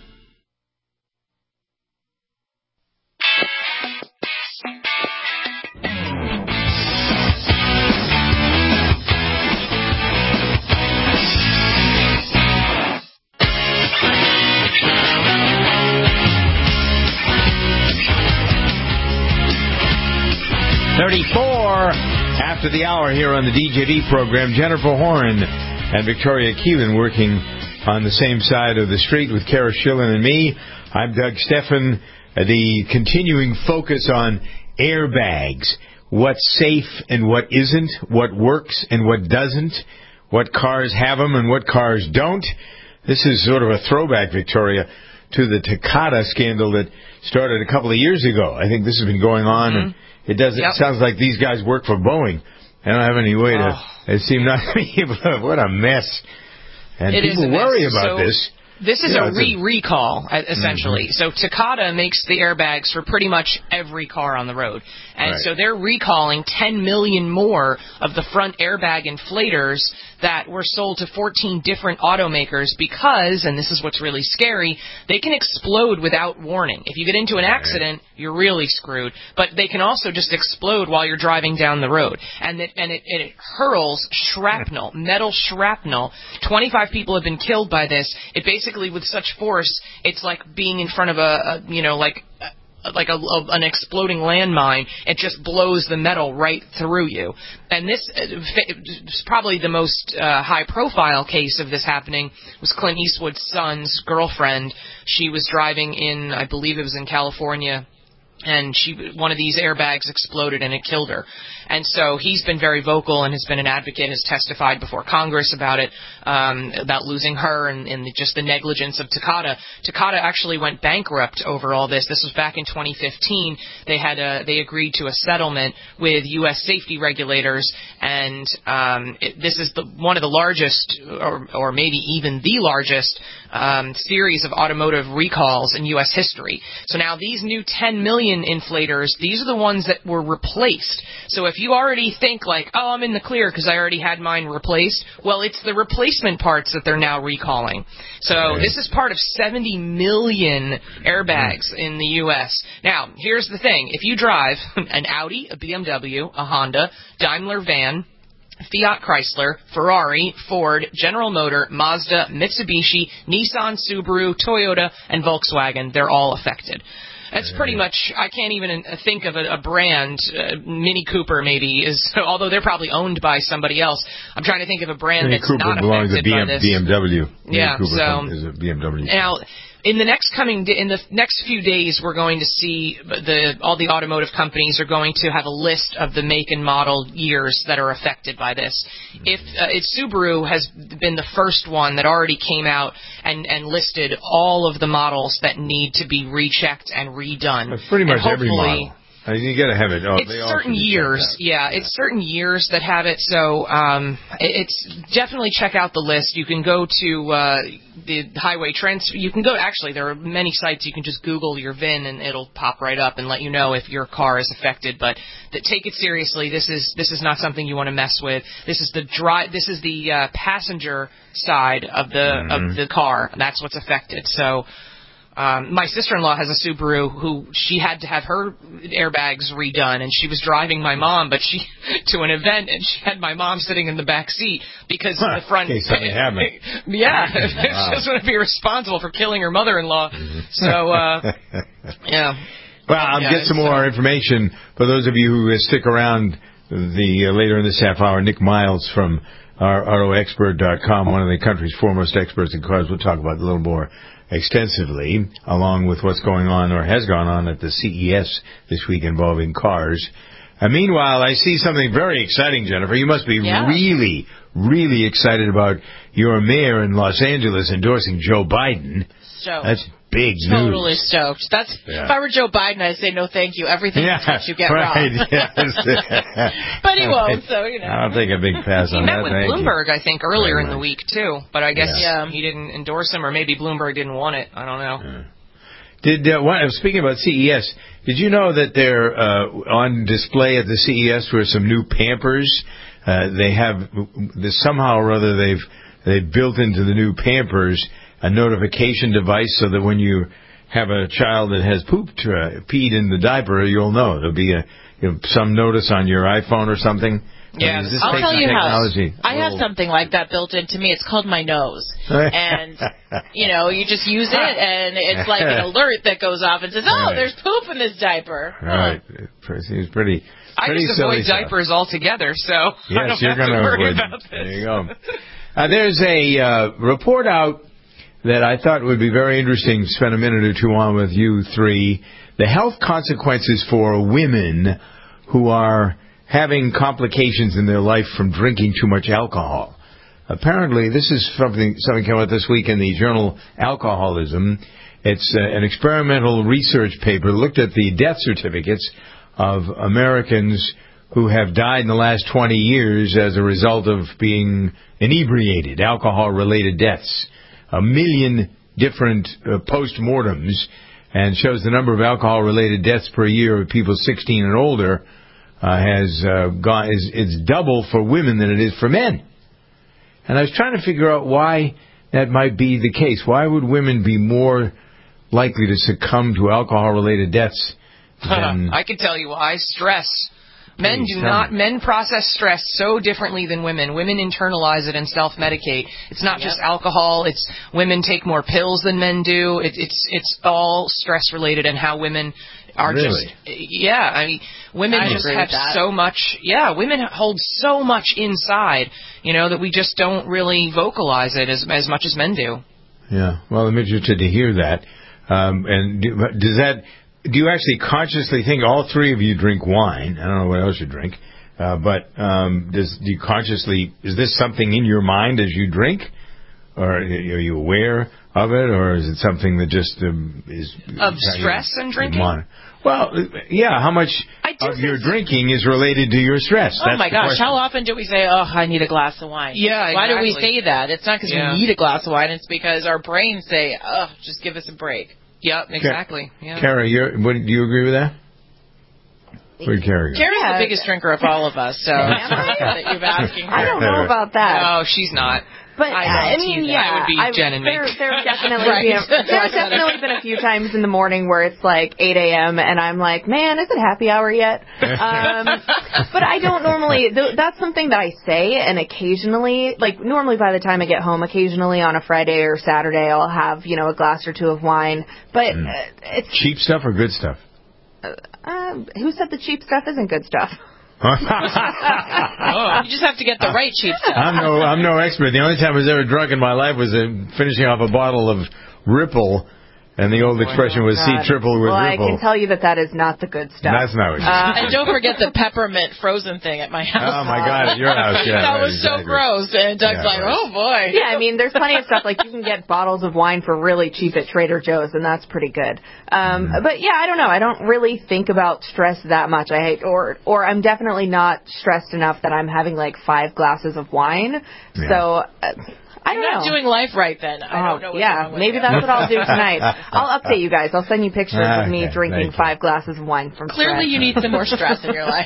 thirty-four after the hour here on the D J V program. Jennifer Horn and Victoria Keelan working on the same side of the street with Kara Schillen and me. I'm Doug Steffen. The continuing focus on airbags. What's safe and what isn't, what works and what doesn't, what cars have them and what cars don't. This is sort of a throwback, Victoria, to the Takata scandal that started a couple of years ago. I think this has been going on, mm-hmm. and it does. Yep. It sounds like these guys work for Boeing. I don't have any way to. Oh. They seem not to be able to. What a mess! And it people worry about so, this. This is you know, a re-recall, essentially. Mm-hmm. So Takata makes the airbags for pretty much every car on the road. And right. so they're recalling ten million more of the front airbag inflators that were sold to fourteen different automakers because, and this is what's really scary, they can explode without warning. If you get into an accident, you're really screwed. But they can also just explode while you're driving down the road. And it, and it, it hurls shrapnel, metal shrapnel. twenty-five people have been killed by this. It basically, with such force, it's like being in front of a, a you know, like... A, like a, a, an exploding landmine. It just blows the metal right through you. And this is probably the most uh, high-profile case of this happening was Clint Eastwood's son's girlfriend. She was driving in, I believe it was in California, and she one of these airbags exploded and it killed her. And so he's been very vocal and has been an advocate, has testified before Congress about it, um, about losing her and, and just the negligence of Takata. Takata actually went bankrupt over all this. This was back in twenty fifteen. They had a, they agreed to a settlement with U S safety regulators, and um, it, this is the, one of the largest, or, or maybe even the largest, um, series of automotive recalls in U S history. So now these new ten million inflators, these are the ones that were replaced. So if you already think like, oh, I'm in the clear because I already had mine replaced, well, it's the replacement parts that they're now recalling. So right. This is part of seventy million airbags in the U S. Now, here's the thing. If you drive an Audi, a B M W, a Honda, Daimler van, Fiat Chrysler, Ferrari, Ford, General Motor, Mazda, Mitsubishi, Nissan, Subaru, Toyota, and Volkswagen, they're all affected. That's pretty much, I can't even think of a, a brand, uh, Mini Cooper maybe, is, although they're probably owned by somebody else. I'm trying to think of a brand Mini that's Cooper not belongs affected to B M, by this. B M W. Yeah, Mini Cooper so, is a B M W. Now, in the next coming, in the next few days, we're going to see the all the automotive companies are going to have a list of the make and model years that are affected by this. If, uh, if Subaru has been the first one that already came out and, and listed all of the models that need to be rechecked and redone. That's pretty much and every model. I mean, you got to have it. Oh, it's they certain years, yeah, yeah. It's certain years that have it. So um, it's definitely check out the list. You can go to uh, the highway transfer. You can go. Actually, there are many sites you can just Google your V I N and it'll pop right up and let you know if your car is affected. But the, take it seriously. This is this is not something you want to mess with. This is the dri- This is the uh, passenger side of the mm-hmm. of the car. That's what's affected. So. Um, my sister-in-law has a Subaru who she had to have her airbags redone, and she was driving my mom, but she to an event, and she had my mom sitting in the back seat because huh, the front. In case something happened. Yeah, wow. She doesn't want to be responsible for killing her mother-in-law. Mm-hmm. So, uh, yeah. Well, I'll yeah, get some more so. information for those of you who stick around. The uh, later in this half hour, Nick Miles from our auto expert dot com, one of the country's foremost experts in cars. We'll talk about it a little more extensively, along with what's going on or has gone on at the C E S this week involving cars. Uh, meanwhile, I see something very exciting, Jennifer. You must be yeah. really, really excited about your mayor in Los Angeles endorsing Joe Biden. Stoked. That's big news. Totally stoked. That's yeah. If I were Joe Biden, I'd say no thank you. Everything yeah, that you get right, wrong. Yes. But he won't, so, you know. I don't think a big pass he on that. He met with thank Bloomberg, you. I think, earlier right, in the right. week, too. But I guess yeah. he didn't endorse him, or maybe Bloomberg didn't want it. I don't know. Yeah. Did uh, one, speaking about C E S, did you know that they're uh, on display at the C E S were some new Pampers? Uh, they have this, somehow or other they've they've built into the new Pampers a notification device so that when you have a child that has pooped uh, peed in the diaper, you'll know. There'll be a you know, some notice on your iPhone or something. Yeah, I mean, I'll tell you technology? how. I have something like that built into me. It's called my nose, and you know, you just use it, and it's like an alert that goes off and says, "Oh, right. there's poop in this diaper." Right, huh. It seems pretty. I pretty just avoid silly diapers stuff. altogether, so yes, I don't you're have gonna to worry avoid, about this. There you go. Uh, there's a uh, report out that I thought would be very interesting to spend a minute or two on with you three. The health consequences for women who are having complications in their life from drinking too much alcohol. Apparently, this is something something came out this week in the journal Alcoholism. It's uh, an experimental research paper looked at the death certificates of Americans who have died in the last twenty years as a result of being inebriated, alcohol-related deaths. A million different uh, post-mortems, and shows the number of alcohol-related deaths per year of people sixteen and older uh, has uh, gone is it's double for women than it is for men. And I was trying to figure out why that might be the case. Why would women be more likely to succumb to alcohol-related deaths than... I can tell you why. Stress. Men do not, men process stress so differently than women. Women internalize it and self-medicate. It's not yep. just alcohol. It's women take more pills than men do. It, it's it's all stress-related and how women are really? just, yeah, I mean, women I just have so much, yeah, women hold so much inside, you know, that we just don't really vocalize it as as much as men do. Yeah, well, I'm interested to hear that. Um, and do, does that do you actually consciously think all three of you drink wine? I don't know what else you drink, uh, but um, does do you consciously? Is this something in your mind as you drink, or are you aware of it, or is it something that just um, is of stress and drinking? Mon- well, yeah. How much of your drinking is related to your stress? Oh That's my the gosh! question. How often do we say, "Oh, I need a glass of wine"? Yeah, Why do we exactly. say that? It's not because Yeah. we need a glass of wine. It's because our brains say, "Oh, just give us a break." Yep, exactly. Yeah. Kara, you're, what, do you agree with that? Where'd Kara go? Kara's Yeah. the biggest drinker of all of us, so it's funny that you're asking her. I don't know about that. No, she's not. But I, I, know, mean, tease. yeah, I would be I've, Jen and me. there, there have definitely Right. been, there's definitely been a few times in the morning where it's like eight a.m. and I'm like, man, is it happy hour yet? Um, but I don't normally. Th- that's something that I say, and occasionally, like normally by the time I get home, occasionally on a Friday or Saturday, I'll have you know a glass or two of wine. But Mm. uh, it's Cheap stuff or good stuff? uh, who said the cheap stuff isn't good stuff? Oh, you just have to get the right cheap stuff. I'm no, I'm no expert. The only time I was ever drunk in my life was uh, finishing off a bottle of Ripple, and the old expression was God. "see triple with well, Ripple." I can tell you that that is not the good stuff. That's not what you Uh, And don't forget the peppermint frozen thing at my house. Oh my God, at your house, yeah, that right, was so exactly. gross. And Doug's Yeah, like, right. "Oh boy." Yeah, I mean, there's plenty of stuff like you can get bottles of wine for really cheap at Trader Joe's, and that's pretty good. Um, Mm-hmm. but yeah, I don't know. I don't really think about stress that much. I hate, or or I'm definitely not stressed enough that I'm having like five glasses of wine. Yeah. So. Uh, I don't You're know. not doing life right then. I Oh, don't know what's yeah, wrong with maybe you. that's what I'll do tonight. I'll update you guys. I'll send you pictures of me Okay, drinking thank you. five glasses of wine from Clearly, stress. you need some more stress in your life.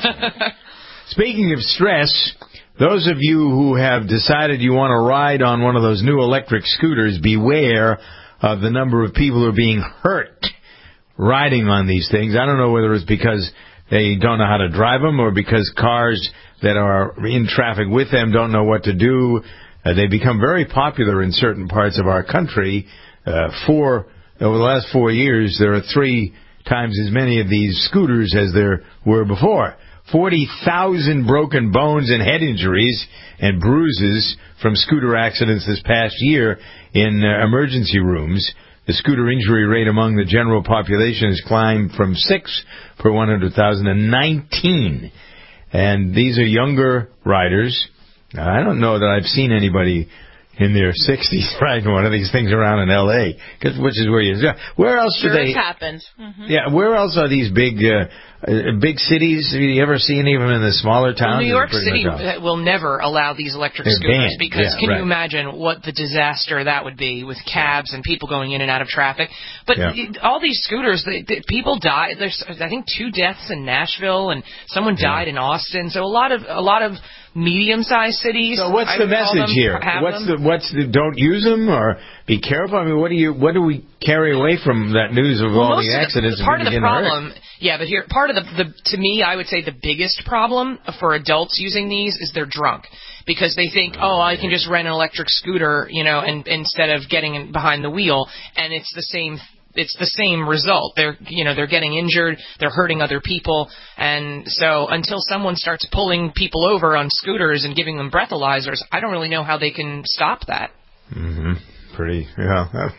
Speaking of stress, those of you who have decided you want to ride on one of those new electric scooters, beware of the number of people who are being hurt riding on these things. I don't know whether it's because they don't know how to drive them or because cars that are in traffic with them don't know what to do. Uh, they become very popular in certain parts of our country. Uh, four, over the last four years, there are three times as many of these scooters as there were before. forty thousand broken bones and head injuries and bruises from scooter accidents this past year in uh, emergency rooms. The scooter injury rate among the general population has climbed from six per one hundred thousand to nineteen. And these are younger riders. I don't know that I've seen anybody in their sixties riding one of these things around in L A, 'cause, which is where you. Where else Sure, do they? it happens. Mm-hmm. Yeah, where else are these big, uh, uh, big cities? Have you ever seen any of them in the smaller towns? Well, New York They're pretty City much all- will never allow these electric They're scooters banned. because Yeah, can right. you imagine what the disaster that would be with cabs and people going in and out of traffic? But Yeah. it- all these scooters, they, they, people die. There's I think two deaths in Nashville and someone died in Austin. So a lot of a lot of medium-sized cities. So what's I the would call message them, here? have What's them. the what's the don't use them or be careful? I mean, what do you what do we carry away from that news of Well, all most the of accidents? The, part of and the people getting hurt? problem, yeah, but here, part of the, the, to me, I would say the biggest problem for adults using these is they're drunk because they think, oh, I can just rent an electric scooter, you know, and instead of getting in behind the wheel, and it's the same. It's the same result. They're, you know, they're getting injured. They're hurting other people, and so until someone starts pulling people over on scooters and giving them breathalyzers, I don't really know how they can stop that. Mm-hmm. Pretty, yeah.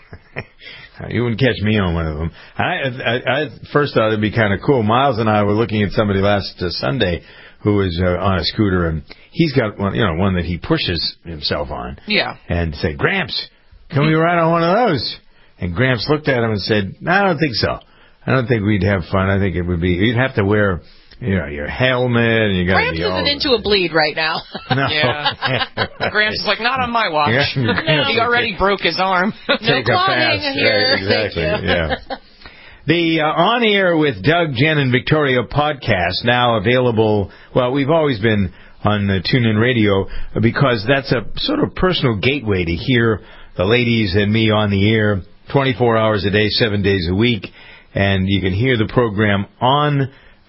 You wouldn't catch me on one of them. I, I, I first thought it'd be kind of cool. Miles and I were looking at somebody last uh, Sunday who was uh, on a scooter, and he's got one, you know, one that he pushes himself on. Yeah. And said, Gramps, can we ride on one of those? And Gramps looked at him and said, no, I don't think so. I don't think we'd have fun. I think it would be, you'd have to wear, you know, your helmet, and you got to Gramps be all... isn't into a bleed right now. No. Yeah. Gramps is like, not on my watch. Yeah, Gramps He already broke his arm. No Take a clogging pass. here. Right, exactly, Thank you. yeah. The uh, On Air with Doug, Jen, and Victoria podcast now available. Well, we've always been on uh, TuneIn Radio because that's a sort of personal gateway to hear the ladies and me on the air twenty-four hours a day, seven days a week. And you can hear the program on uh,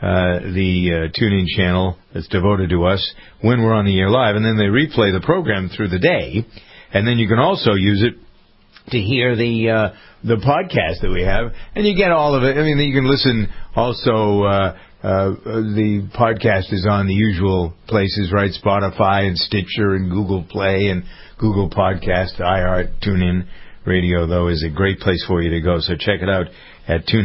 the uh, TuneIn channel that's devoted to us when we're on the air live. And then they replay the program through the day. And then you can also use it to hear the uh, the podcast that we have, and you get all of it. I mean, you can listen also. Uh, uh, the podcast is on the usual places, right? Spotify and Stitcher and Google Play and Google Podcast. iHeart, TuneIn Radio, though, is a great place for you to go. So check it out at TuneIn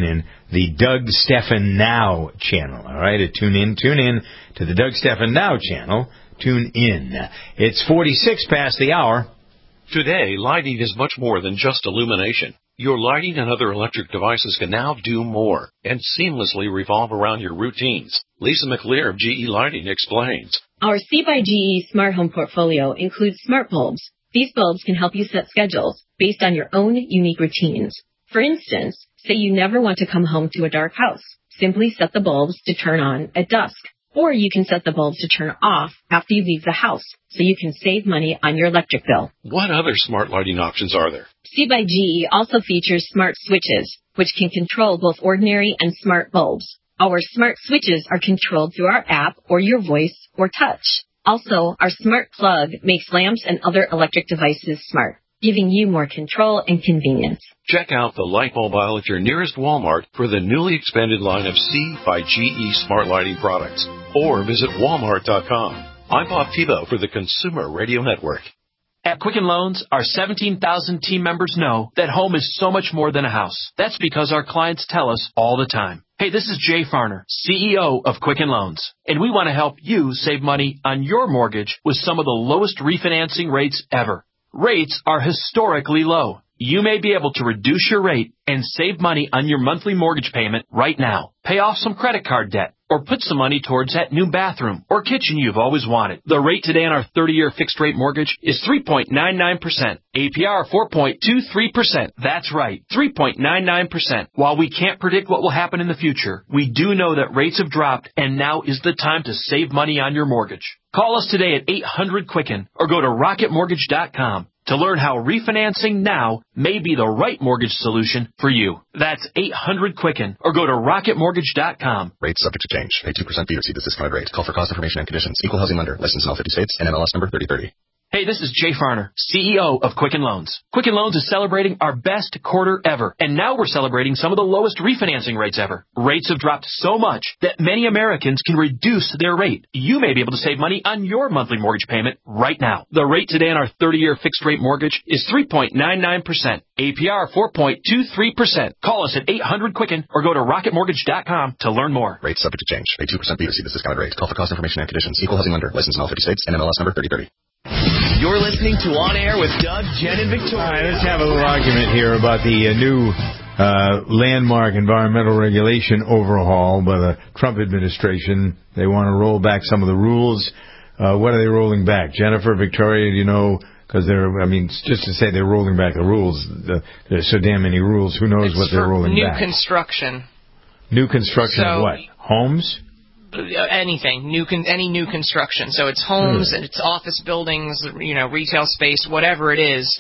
the Doug Stephan Now channel. All right, tune in, tune in to the Doug Stephan Now channel. Tune in. It's forty-six past the hour. Today, lighting is much more than just illumination. Your lighting and other electric devices can now do more and seamlessly revolve around your routines. Lisa McLear of G E Lighting explains. Our C by G E smart home portfolio includes smart bulbs. These bulbs can help you set schedules based on your own unique routines. For instance, say you never want to come home to a dark house. Simply set the bulbs to turn on at dusk. Or you can set the bulbs to turn off after you leave the house, so you can save money on your electric bill. What other smart lighting options are there? C by G E also features smart switches, which can control both ordinary and smart bulbs. Our smart switches are controlled through our app or your voice or touch. Also, our smart plug makes lamps and other electric devices smart, giving you more control and convenience. Check out the light bulb aisle at your nearest Walmart for the newly expanded line of C by G E smart lighting products. Or visit walmart dot com. I'm Bob Tebow for the Consumer Radio Network. At Quicken Loans, our seventeen thousand team members know that home is so much more than a house. That's because our clients tell us all the time. Hey, this is Jay Farner, C E O of Quicken Loans, and we want to help you save money on your mortgage with some of the lowest refinancing rates ever. Rates are historically low. You may be able to reduce your rate and save money on your monthly mortgage payment right now. Pay off some credit card debt or put some money towards that new bathroom or kitchen you've always wanted. The rate today on our thirty-year fixed-rate mortgage is three point nine nine percent. A P R four point two three percent. That's right, three point nine nine percent. While we can't predict what will happen in the future, we do know that rates have dropped and now is the time to save money on your mortgage. Call us today at eight hundred Quicken or go to rocket mortgage dot com. To learn how refinancing now may be the right mortgage solution for you. That's eight hundred Quicken or go to rocket mortgage dot com. Rates subject to change. Pay two percent fee or see the discounted rate. Call for cost information and conditions. Equal housing lender. License in all fifty states and M L S number thirty thirty. Hey, this is Jay Farner, C E O of Quicken Loans. Quicken Loans is celebrating our best quarter ever, and now we're celebrating some of the lowest refinancing rates ever. Rates have dropped so much that many Americans can reduce their rate. You may be able to save money on your monthly mortgage payment right now. The rate today on our thirty-year fixed-rate mortgage is three point nine nine percent. A P R four point two three percent. Call us at eight hundred Quicken or go to rocket mortgage dot com to learn more. Rates subject to change. Pay two percent fee or see the discounted rate. Call for cost information and conditions. Equal housing lender. License in all fifty states and M L S number thirty thirty. You're listening to On Air with Doug, Jen, and Victoria. All right, let's have a little argument here about the uh, new uh, landmark environmental regulation overhaul by the Trump administration. They want to roll back some of the rules. Uh, what are they rolling back? Jennifer, Victoria, do you know? Because they're, I mean, just to say they're rolling back the rules, the, there's so damn many rules. Who knows it's what they're rolling new back? New construction. New construction so, of what? Homes? Anything, new con- any new construction. So it's homes, really? and it's office buildings, you know, retail space, whatever it is.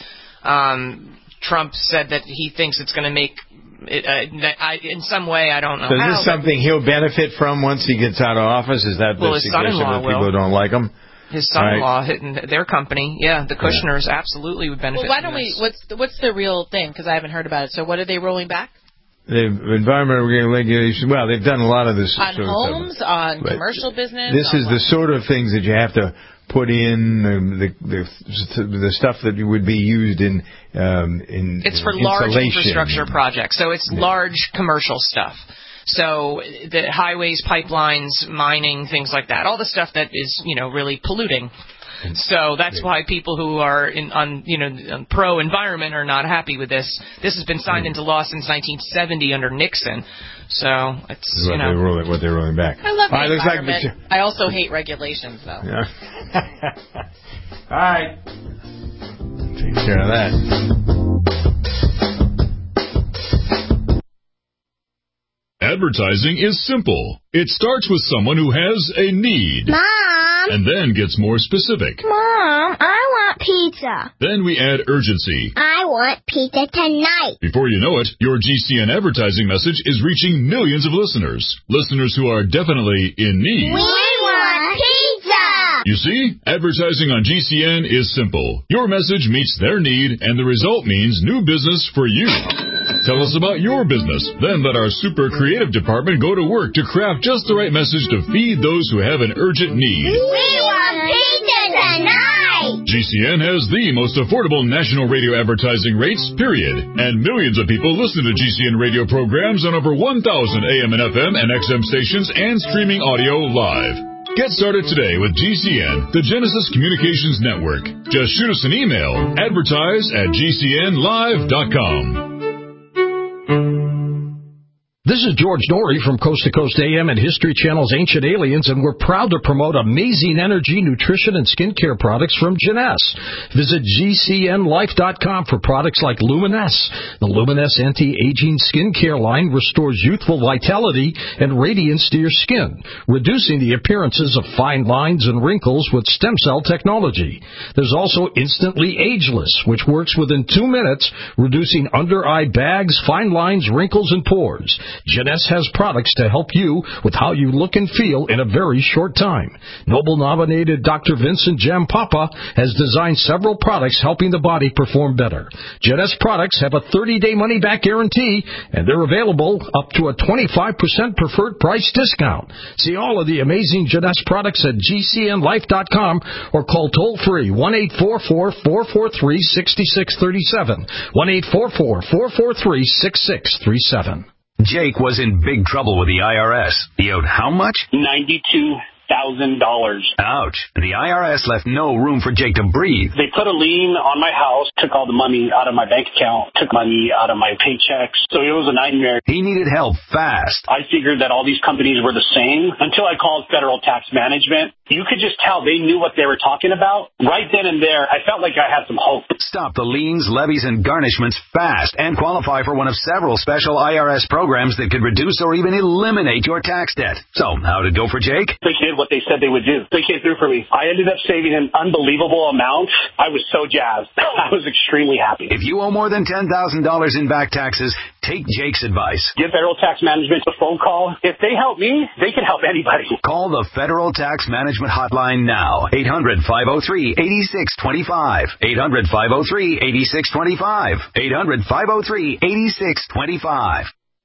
Um, Trump said that he thinks it's going to make it uh, I, in some way. I don't know. So how, is this something he'll benefit from once he gets out of office? Is that well, the his suggestion son-in-law that people will. don't like him? His son-in-law, right. hitting their company, yeah, the Kushners yeah. absolutely would benefit. Well, why don't from we? this. What's the, what's the real thing? Because I haven't heard about it. So what are they rolling back? The environmental regulation. Well, they've done a lot of this on sort homes, of on but commercial business. This is what? the sort of things that you have to put in um, the, the the stuff that would be used in um, in. It's for insulation. large infrastructure projects, so it's yeah. large commercial stuff. So the highways, pipelines, mining, things like that, all the stuff that is, you know, really polluting. So that's why people who are in on you know pro environment are not happy with this. This has been signed into law since nineteen seventy under Nixon. So it's what you know they roll, what they're rolling back. I love the right, environment. Like I also hate regulations, though. Yeah. All right, take care of that. Advertising is simple. It starts with someone who has a need. Mom! And then gets more specific. Mom, I want pizza. Then we add urgency. I want pizza tonight. Before you know it, your G C N advertising message is reaching millions of listeners. Listeners who are definitely in need. We want pizza! You see, advertising on G C N is simple. Your message meets their need, and the result means new business for you. Tell us about your business. Then let our super creative department go to work to craft just the right message to feed those who have an urgent need. We want pizza tonight! Yay! G C N has the most affordable national radio advertising rates, period. And millions of people listen to G C N radio programs on over one thousand A M and F M and X M stations and streaming audio live. Get started today with G C N, the Genesis Communications Network. Just shoot us an email, advertise at G C N live dot com. This is George Norrie from Coast to Coast A M and History Channel's Ancient Aliens, and we're proud to promote amazing energy, nutrition, and skincare products from Jeunesse. Visit G C N life dot com for products like Luminesse. The Luminesse anti-aging skincare line restores youthful vitality and radiance to your skin, reducing the appearances of fine lines and wrinkles with stem cell technology. There's also Instantly Ageless, which works within two minutes, reducing under-eye bags, fine lines, wrinkles, and pores. Jeunesse has products to help you with how you look and feel in a very short time. Nobel-nominated Doctor Vincent Jampapa has designed several products helping the body perform better. Jeunesse products have a thirty-day money-back guarantee, and they're available up to a twenty-five percent preferred price discount. See all of the amazing Jeunesse products at G C N life dot com or call toll-free one eight four four, four four three, six six three seven, one eight four four, four four three, six six three seven. Jake was in big trouble with the I R S. He owed how much? ninety-two thousand dollars. Ouch. The I R S left no room for Jake to breathe. They put a lien on my house, took all the money out of my bank account, took money out of my paychecks. So it was a nightmare. He needed help fast. I figured that all these companies were the same until I called Federal Tax Management. You could just tell they knew what they were talking about. Right then and there, I felt like I had some hope. Stop the liens, levies, and garnishments fast and qualify for one of several special I R S programs that could reduce or even eliminate your tax debt. So, how'd it go for Jake? They did what they said they would do. They came through for me. I ended up saving an unbelievable amount. I was so jazzed. I was extremely happy. If you owe more than ten thousand dollars in back taxes, take Jake's advice. Give Federal Tax Management a phone call. If they help me, they can help anybody. Call the Federal Tax Management Hotline now. eight hundred, five oh three, eight six two five. eight hundred, five oh three, eight six two five. eight hundred, five oh three, eight six two five.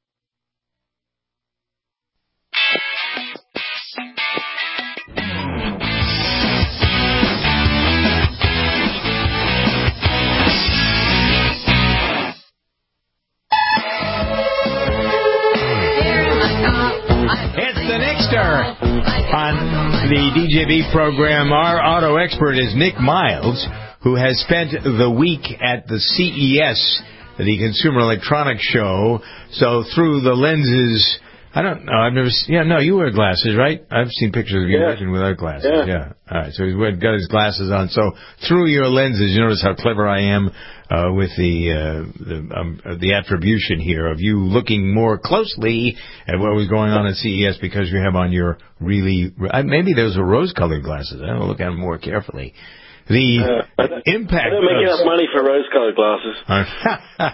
It's the Nickster. On the D J V program, our auto expert is Nick Miles, who has spent the week at the C E S, the Consumer Electronics Show. So through the lenses, I don't know, I've never seen, yeah, no, you wear glasses, right? I've seen pictures of you yeah. working without glasses. Yeah. yeah. All right, so he's got his glasses on. So through your lenses, you notice how clever I am uh, with the uh, the, um, the attribution here of you looking more closely at what was going on at C E S because you have on your really, maybe those are rose-colored glasses. I don't look at them more carefully. The uh, I impact. I don't make enough money for rose-colored glasses.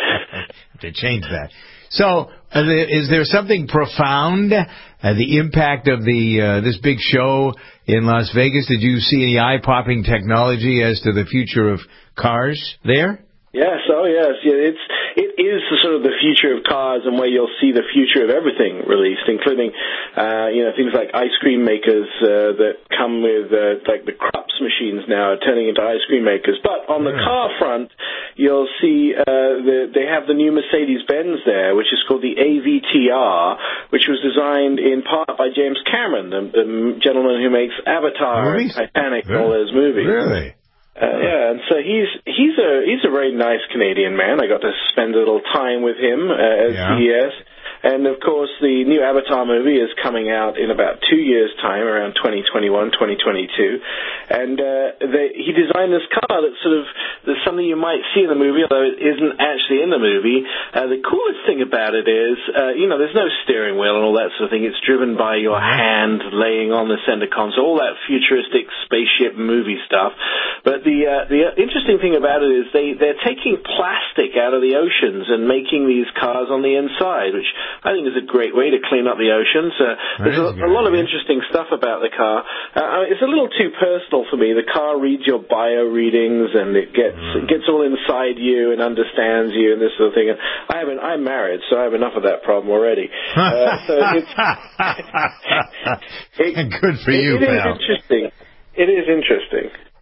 To change that. So, uh, is there something profound? Uh, the impact of the uh, this big show in Las Vegas. Did you see any eye-popping technology as to the future of cars there? Yes, oh yes, yeah, it's it is the sort of the future of cars and where you'll see the future of everything released, including uh, you know things like ice cream makers uh, that come with uh, like the Krups machines now are turning into ice cream makers. But on the car front, you'll see uh, the, they have the new Mercedes-Benz there, which is called the A V T R, which was designed in part by James Cameron, the, the gentleman who makes Avatar, and Titanic, and all those movies. Really? Uh, yeah, and so he's he's a he's a very nice Canadian man. I got to spend a little time with him uh, at yeah. C E S. And, of course, the new Avatar movie is coming out in about two years' time, around twenty twenty-one, twenty twenty-two. And uh, they, he designed this car that's sort of that's something you might see in the movie, although it isn't actually in the movie. Uh, the coolest thing about it is, uh, you know, there's no steering wheel and all that sort of thing. It's driven by your hand laying on the center console, all that futuristic spaceship movie stuff. But the uh, the interesting thing about it is they, they're taking plastic out of the oceans and making these cars on the inside, which I think is a great way to clean up the oceans. Uh, there's a, a lot of interesting stuff about the car. Uh, it's a little too personal for me. The car reads your bio readings and it gets mm. it gets all inside you and understands you and this sort of thing. And I haven't. I'm married, so I have enough of that problem already. Uh, so it's it, good for it, you, it pal. is interesting. It is interesting.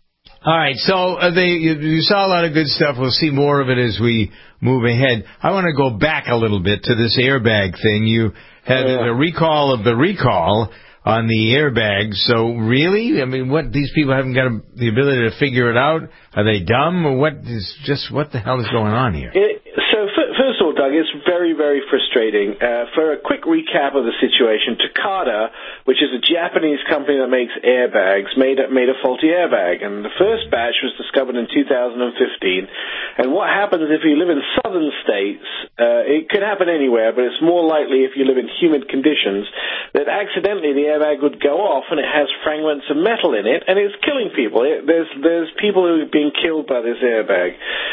All right, so uh, they, you, you saw a lot of good stuff. We'll see more of it as we move ahead. I want to go back a little bit to this airbag thing. You had yeah. a recall of the recall on the airbags. So really, I mean, what, these people haven't got a, the ability to figure it out? Are they dumb, or what is just what the hell is going on here? It, so f- first of all, Doug, it's very, very frustrating. Uh, for a quick recap of the situation, Takata, which is a Japanese company that makes airbags, made a, made a faulty airbag, and the first batch was discovered in two thousand fifteen. And what happens if you live in southern states, uh, it could happen anywhere, but it's more likely if you live in humid conditions, that accidentally the airbag would go off and it has fragments of metal in it, and it's killing people. It, there's there's people who are being killed by this airbag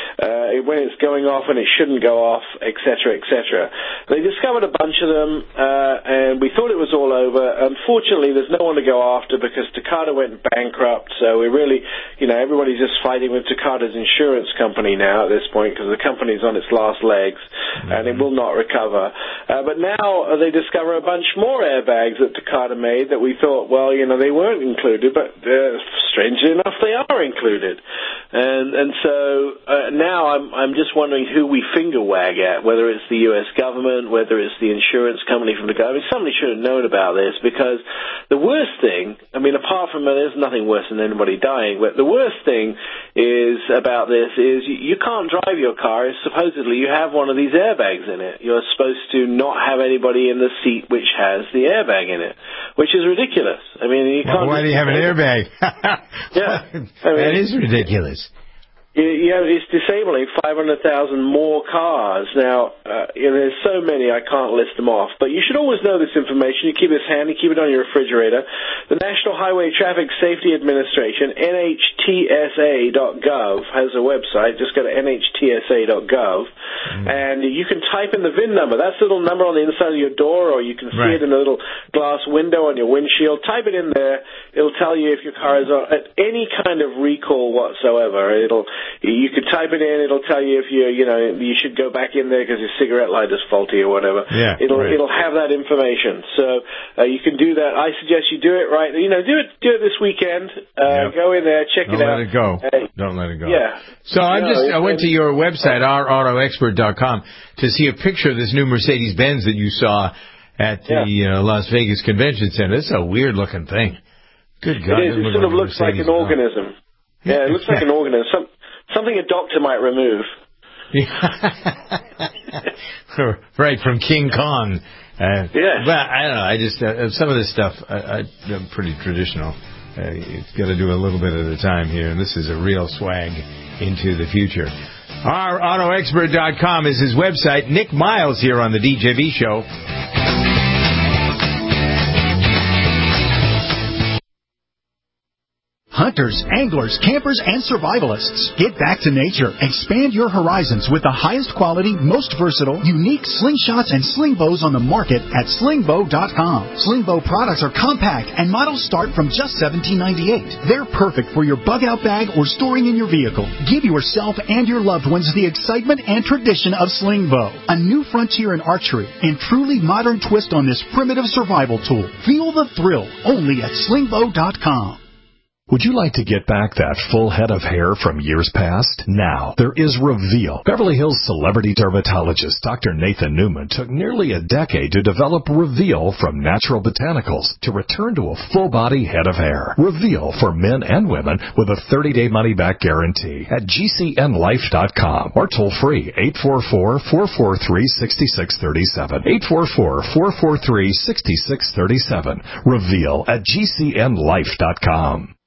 uh, when it's going off and it shouldn't go off, et cetera, et cetera. They discovered a bunch of them, uh, and we thought it was all over. Unfortunately, there's no one to go after because Takata went bankrupt, so we really, you know, everybody's just fighting with Takata's insurance company now at this point because the company's on its last legs, mm-hmm. and it will not recover. Uh, but now uh, they discover a bunch more airbags that Takata made that we thought, well, you know, they weren't included, but uh, strangely enough, they are included. And and so uh, now I'm I'm just wondering who we finger wag at, whether it's the U S government, whether it's the insurance company from the government. Somebody should have known about this, because the worst thing, I mean, apart from uh, there's nothing worse than anybody dying, but the worst thing is about this is you, you can't drive your car if supposedly you have one of these airbags in it. You're supposed to not have anybody in the seat which has the airbag in it, which is ridiculous. I mean, you can't. Well, why do you have an airbag? Yeah, I mean, that is ridiculous. Yeah, it's disabling five hundred thousand more cars. Now, uh, you know, there's so many, I can't list them off. But you should always know this information. You keep this handy, keep it on your refrigerator. The National Highway Traffic Safety Administration, N H T S A dot gov, has a website. Just go to N H T S A dot gov, mm. and you can type in the V I N number. That's the little number on the inside of your door, or you can see right. it in a little glass window on your windshield. Type it in there. It'll tell you if your car is on at any kind of recall whatsoever. It'll You could type it in. It'll tell you if you, you know, you should go back in there because your cigarette lighter's faulty or whatever. Yeah, it'll right. it'll have that information. So uh, you can do that. I suggest you do it right. You know, do it do it this weekend. Uh, yep. Go in there, check Don't it out. Don't let it go. Uh, Don't let it go. Yeah. So I no, just I went to your website, our auto expert dot com, to see a picture of this new Mercedes-Benz that you saw at the yeah. uh, Las Vegas Convention Center. It's a weird looking thing. Good God! It is. It sort of looks like an organism. Yeah, it looks like an organism. Some, something a doctor might remove. Right, from King Kong. Uh, yeah. But I don't know. I just uh, some of this stuff I, I, I'm pretty traditional. Uh, you've got to do a little bit at a time here, and this is a real swag into the future. our auto expert dot com is his website. Nick Miles here on the D J V Show. Hunters, anglers, campers, and survivalists. Get back to nature. Expand your horizons with the highest quality, most versatile, unique slingshots and sling bows on the market at sling bow dot com. Sling bow products are compact and models start from just seventeen ninety-eight. They're perfect for your bug out bag or storing in your vehicle. Give yourself and your loved ones the excitement and tradition of sling bow, a new frontier in archery and truly modern twist on this primitive survival tool. Feel the thrill only at sling bow dot com. Would you like to get back that full head of hair from years past? Now, there is Reveal. Beverly Hills celebrity dermatologist Doctor Nathan Newman took nearly a decade to develop Reveal from natural botanicals to return to a full-body head of hair. Reveal for men and women with a thirty-day money-back guarantee at G C N life dot com or toll-free eight four four, four four three, six six three seven. eight four four, four four three, six six three seven. Reveal at G C N life dot com.